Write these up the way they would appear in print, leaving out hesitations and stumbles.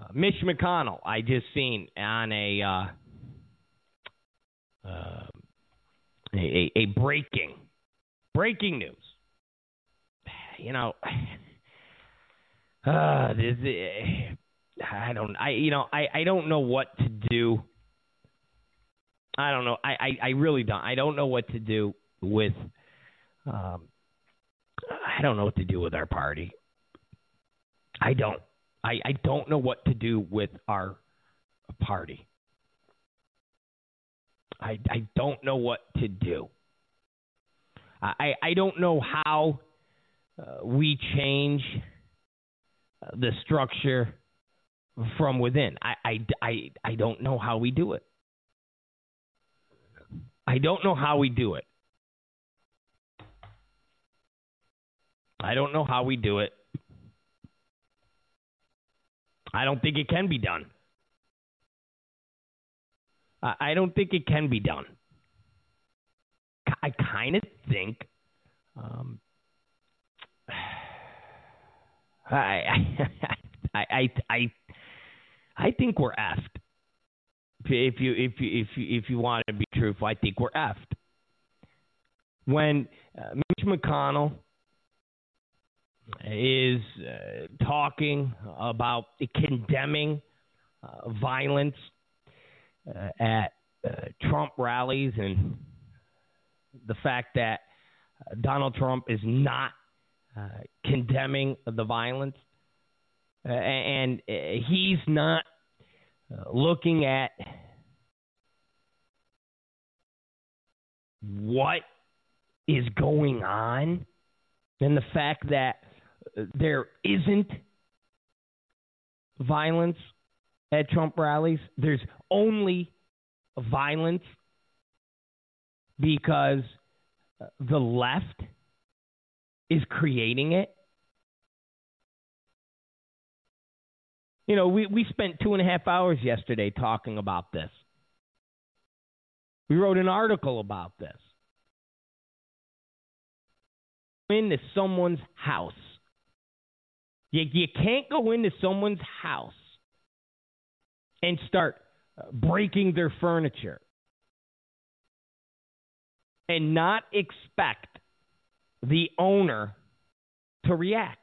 Mitch McConnell, I just seen on a breaking news. You know, I don't know what to do. I don't know. I really don't. I don't know what to do with. I don't know what to do with our party. I don't. I don't know what to do with our party. I don't know what to do. I don't know how we change the structure from within. I don't know how we do it. I don't know how we do it. I don't know how we do it. I don't think it can be done. I don't think it can be done. I kind of think I think we're effed. If you want to be truthful, I think we're effed. When Mitch McConnell is talking about condemning violence at Trump rallies and the fact that Donald Trump is not condemning the violence and he's not looking at what is going on and the fact that there isn't violence at Trump rallies. There's only violence because the left is creating it. You know, we spent 2.5 hours yesterday talking about this. We wrote an article about this. Into someone's house. You can't go into someone's house and start breaking their furniture and not expect the owner to react.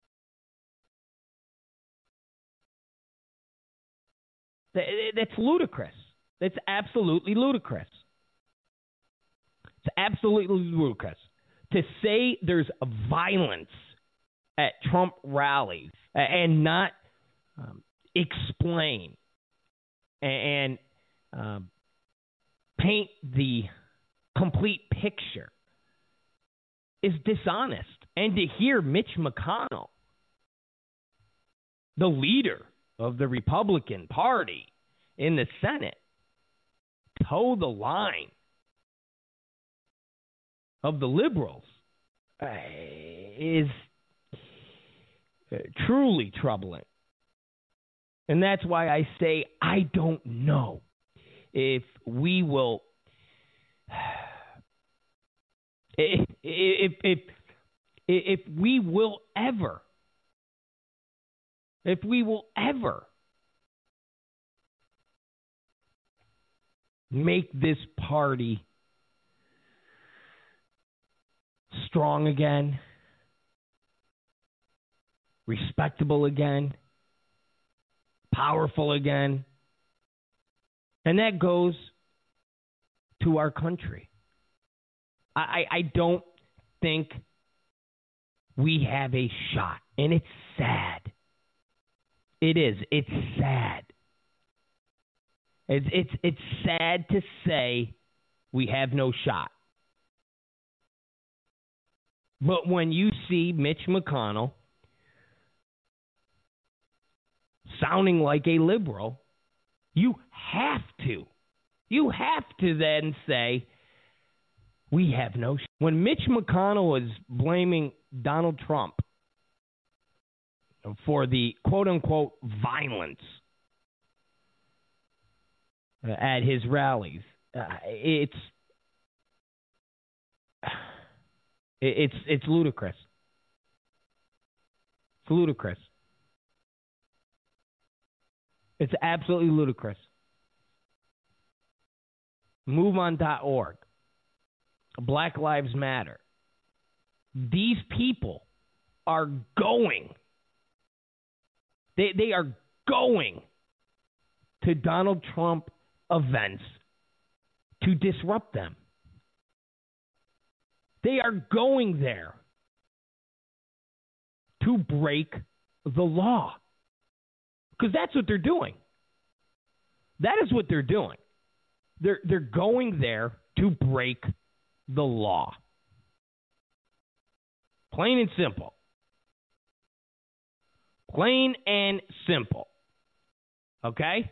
That's ludicrous. That's absolutely ludicrous. It's absolutely ludicrous to say there's violence at Trump rallies and not explain and paint the complete picture is dishonest. And to hear Mitch McConnell, the leader of the Republican Party in the Senate, toe the line of the liberals is truly troubling. And that's why I say I don't know if we will if we will ever make this party strong again, respectable again, powerful again. And that goes to our country. I don't think we have a shot. And it's sad. It is. It's sad. It's sad to say we have no shot. But when you see Mitch McConnell sounding like a liberal, you have to then say we have no shot. When Mitch McConnell was blaming Donald Trump for the quote-unquote violence at his rallies, it's ludicrous. It's ludicrous. It's absolutely ludicrous. MoveOn.org. Black Lives Matter. These people are going. They are going to Donald Trump events to disrupt them. They are going there to break the law. Because that's what they're doing. That is what they're doing. They're going there to break the law. Plain and simple. Plain and simple. Okay?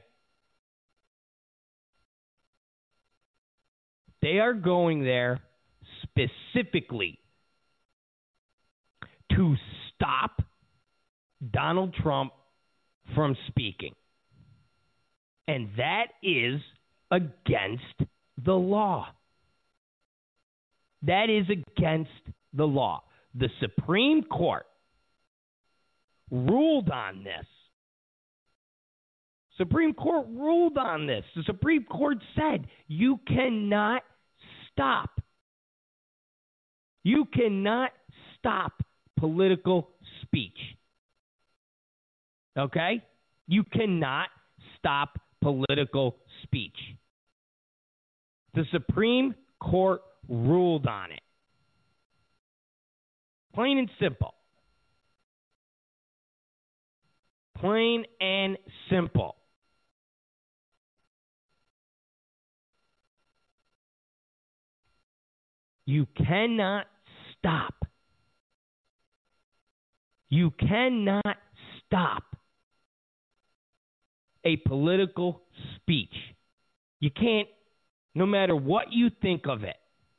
They are going there specifically to stop Donald Trump from speaking. And that is against the law. That is against the law. The Supreme Court ruled on this. Supreme Court ruled on this. The Supreme Court said you cannot stop. You cannot stop political speech. Okay? You cannot stop political speech. The Supreme Court ruled on it. Plain and simple. Plain and simple. You cannot stop. You cannot stop a political speech. You can't, no matter what you think of it.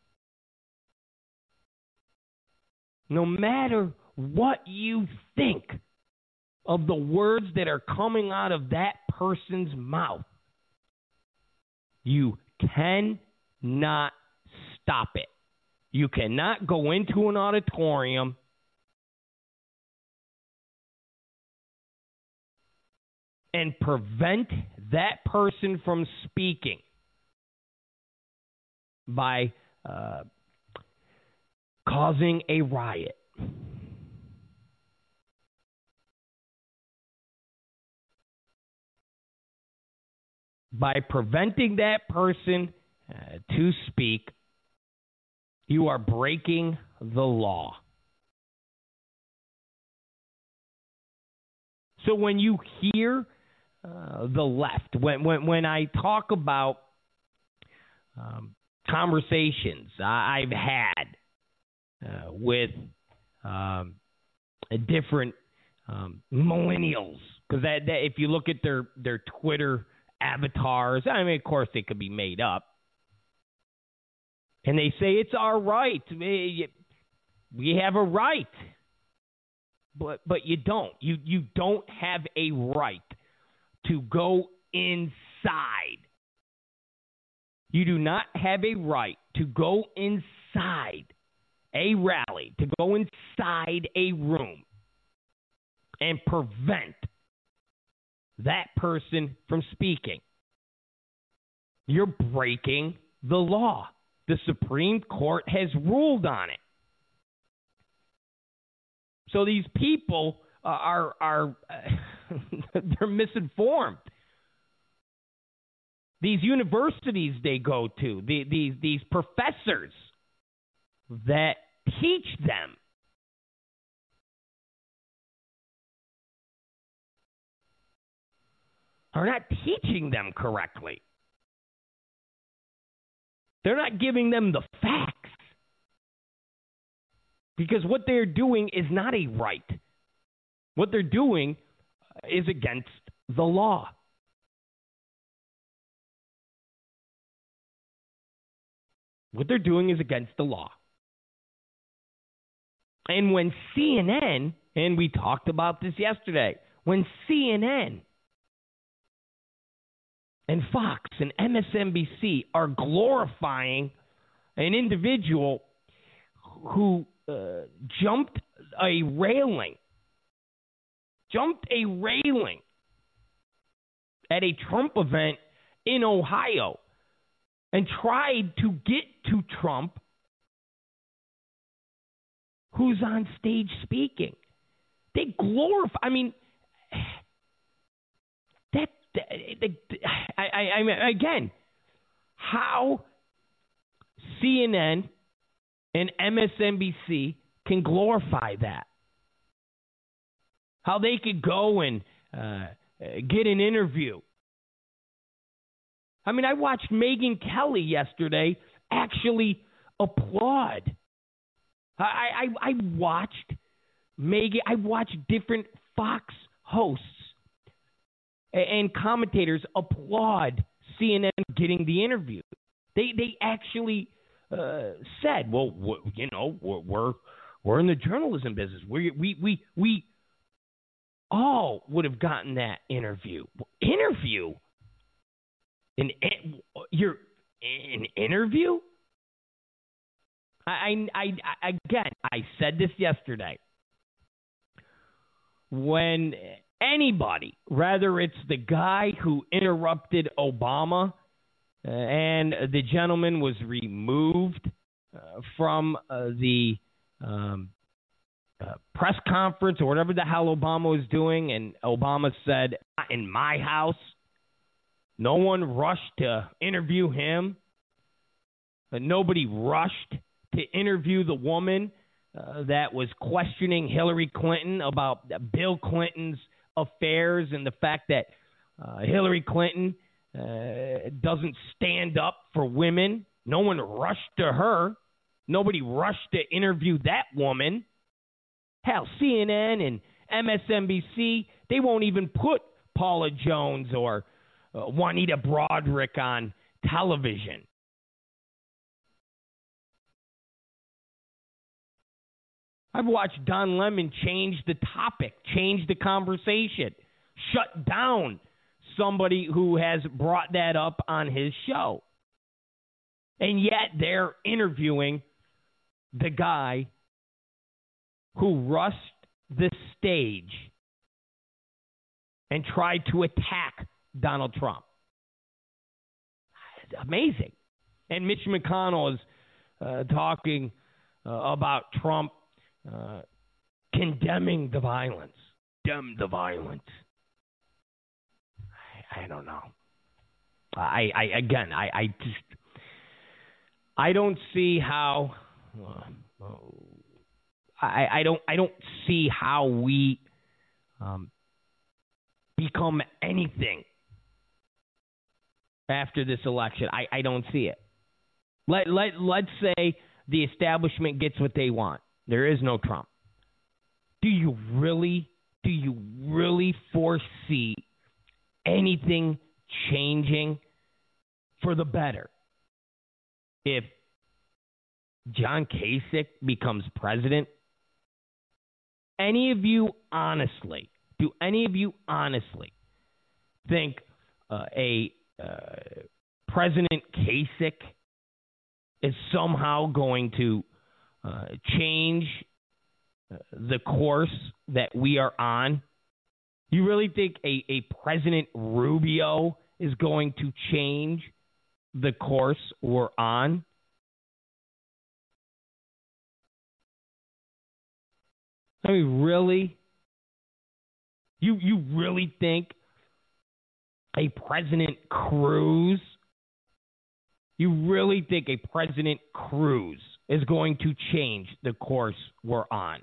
No matter what you think of the words that are coming out of that person's mouth, you cannot stop it. You cannot go into an auditorium and prevent that person from speaking by causing a riot. By preventing that person to speak, you are breaking the law. So when you hear the left, when I talk about conversations I've had with different millennials, because that if you look at their Twitter avatars, I mean, of course, they could be made up. And they say it's our right. We have a right. But you don't. You don't have a right to go inside. You do not have a right to go inside a rally, to go inside a room and prevent that person from speaking. You're breaking the law. The Supreme Court has ruled on it. So these people are they're misinformed. These universities they go to, these professors that teach them are not teaching them correctly. They're not giving them the facts. Because what they're doing is not a right. What they're doing is against the law. What they're doing is against the law. And when CNN, and we talked about this yesterday, when CNN and Fox and MSNBC are glorifying an individual who jumped a railing at a Trump event in Ohio and tried to get to Trump, who's on stage speaking. They glorify. I mean, again, how CNN and MSNBC can glorify that. How they could go and get an interview. I mean, I watched Megyn Kelly yesterday actually applaud. I watched Megyn. I watched different Fox hosts and commentators applaud CNN getting the interview. They actually said, "Well, we're in the journalism business. We all would have gotten that interview. Interview? An interview? I said this yesterday. When anybody, whether it's the guy who interrupted Obama and the gentleman was removed from the press conference or whatever the hell Obama was doing, and Obama said, "Not in my house." No one rushed to interview him. Nobody rushed to interview the woman that was questioning Hillary Clinton about Bill Clinton's affairs and the fact that Hillary Clinton doesn't stand up for women. No one rushed to her. Nobody rushed to interview that woman. Hell, CNN and MSNBC, they won't even put Paula Jones or Juanita Broaddrick on television. I've watched Don Lemon change the topic, change the conversation, shut down somebody who has brought that up on his show. And yet they're interviewing the guy who rushed the stage and tried to attack Donald Trump. It's amazing. And Mitch McConnell is talking about Trump condemning the violence. Condemn the violence. I don't know. I don't see how. I don't see how we become anything after this election. I don't see it. Let's say the establishment gets what they want. There is no Trump. Do you really foresee anything changing for the better if John Kasich becomes president? Do any of you honestly think a President Kasich is somehow going to change the course that we are on? You really think a President Rubio is going to change the course we're on? I mean, really? You really think a President Cruz? You really think a President Cruz is going to change the course we're on?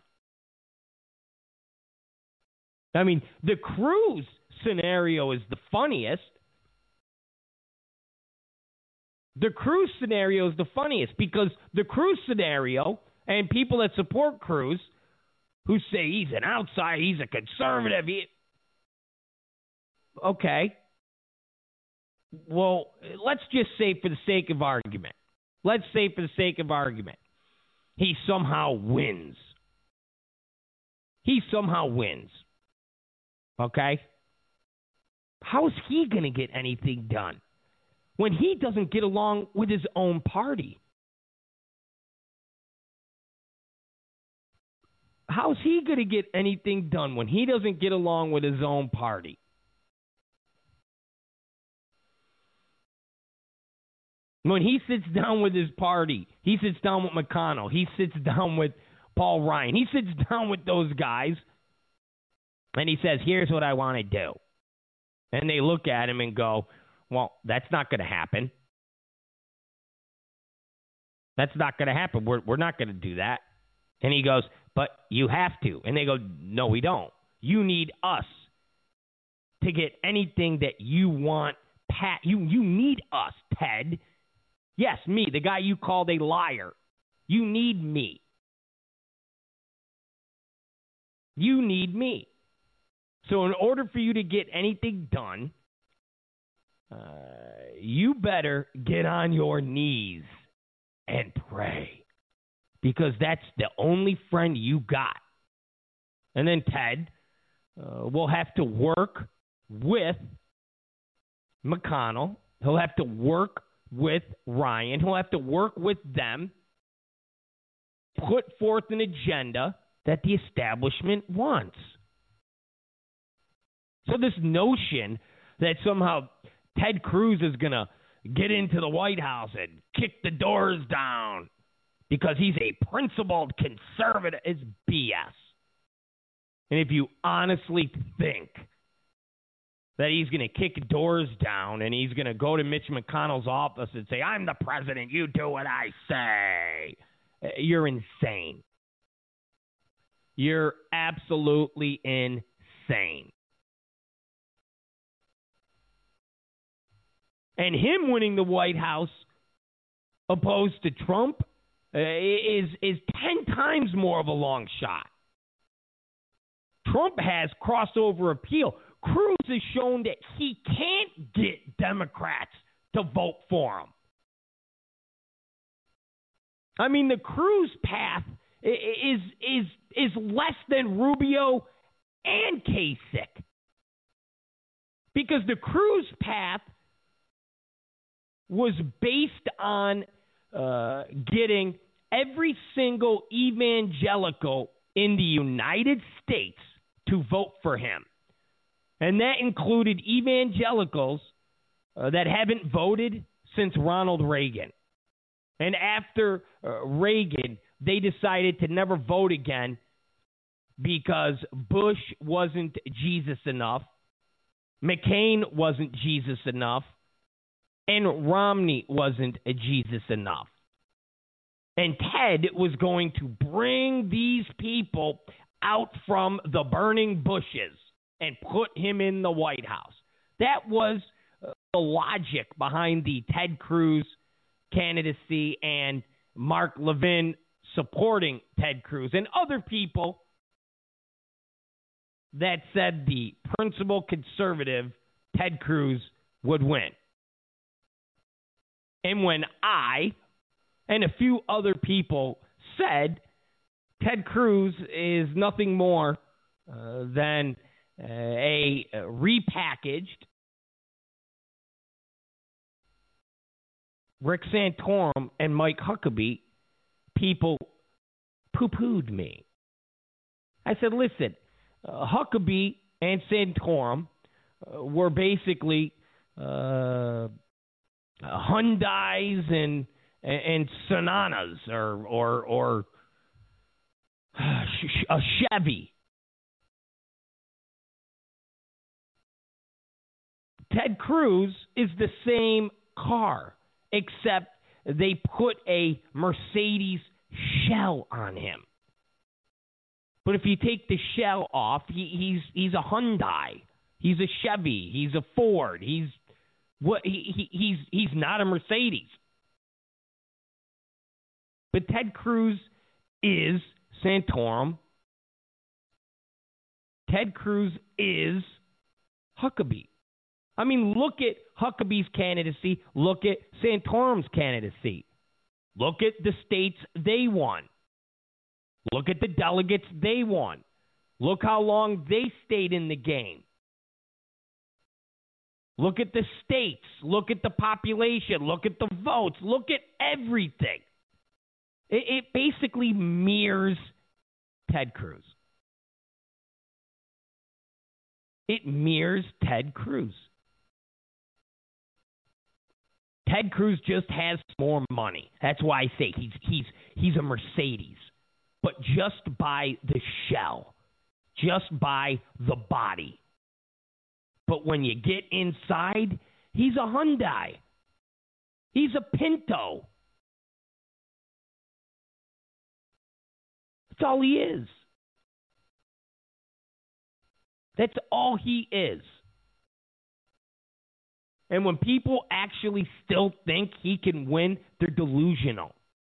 I mean, the Cruz scenario is the funniest. The Cruz scenario is the funniest because the Cruz scenario and people that support Cruz who say he's an outsider, he's a conservative. Okay. Well, let's just say for the sake of argument. He somehow wins. Okay? How is he going to get anything done when he doesn't get along with his own party? How's he going to get anything done when he doesn't get along with his own party? When he sits down with his party, he sits down with McConnell, he sits down with Paul Ryan, he sits down with those guys, and he says, here's what I want to do. And they look at him and go, well, that's not going to happen. That's not going to happen. We're not going to do that. And he goes, but you have to. And they go, no, we don't. You need us to get anything that you want. Pat, you need us, Ted. Yes, me, the guy you called a liar. You need me. You need me. So in order for you to get anything done, you better get on your knees and pray, because that's the only friend you got. And then Ted will have to work with McConnell. He'll have to work with Ryan. He'll have to work with them, put forth an agenda that the establishment wants. So this notion that somehow Ted Cruz is going to get into the White House and kick the doors down because he's a principled conservative is BS. And if you honestly think that he's going to kick doors down and he's going to go to Mitch McConnell's office and say, I'm the president, you do what I say, you're insane. You're absolutely insane. And him winning the White House opposed to Trump is 10 times more of a long shot. Trump has crossover appeal. Cruz has shown that he can't get Democrats to vote for him. I mean, the Cruz path is less than Rubio and Kasich. Because the Cruz path was based on getting every single evangelical in the United States to vote for him. And that included evangelicals that haven't voted since Ronald Reagan. And after Reagan, they decided to never vote again because Bush wasn't Jesus enough, McCain wasn't Jesus enough, and Romney wasn't a Jesus enough. And Ted was going to bring these people out from the burning bushes and put him in the White House. That was the logic behind the Ted Cruz candidacy and Mark Levin supporting Ted Cruz and other people that said the principal conservative Ted Cruz would win. And when I and a few other people said Ted Cruz is nothing more than a repackaged Rick Santorum and Mike Huckabee, people poo-pooed me. I said, listen, Huckabee and Santorum were basically Hyundais and Sonatas or a Chevy. Ted Cruz is the same car, except they put a Mercedes shell on him. But if you take the shell off, he's a Hyundai, he's a Chevy, he's a Ford, he's not a Mercedes. But Ted Cruz is Santorum. Ted Cruz is Huckabee. I mean, look at Huckabee's candidacy. Look at Santorum's candidacy. Look at the states they won. Look at the delegates they won. Look how long they stayed in the game. Look at the states. Look at the population. Look at the votes. Look at everything. It basically mirrors Ted Cruz. It mirrors Ted Cruz. Ted Cruz just has more money. That's why I say he's a Mercedes. But just by the shell, just by the body. But when you get inside, he's a Hyundai. He's a Pinto. That's all he is. That's all he is. And when people actually still think he can win, they're delusional.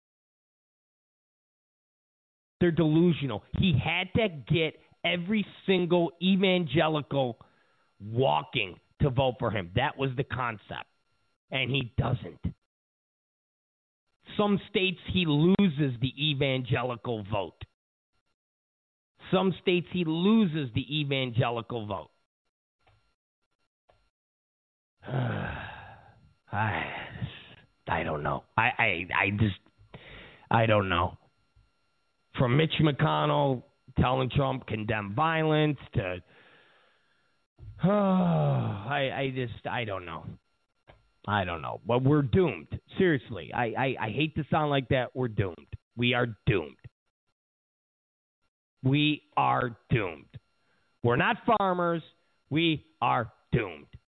They're delusional. He had to get every single evangelical walking to vote for him. That was the concept. And he doesn't. Some states he loses the evangelical vote. Some states he loses the evangelical vote. I don't know. I don't know. From Mitch McConnell telling Trump condemn violence to I don't know. I don't know. But we're doomed. Seriously. I hate to sound like that. We're doomed. We are doomed. We are doomed. We're not farmers. We are doomed.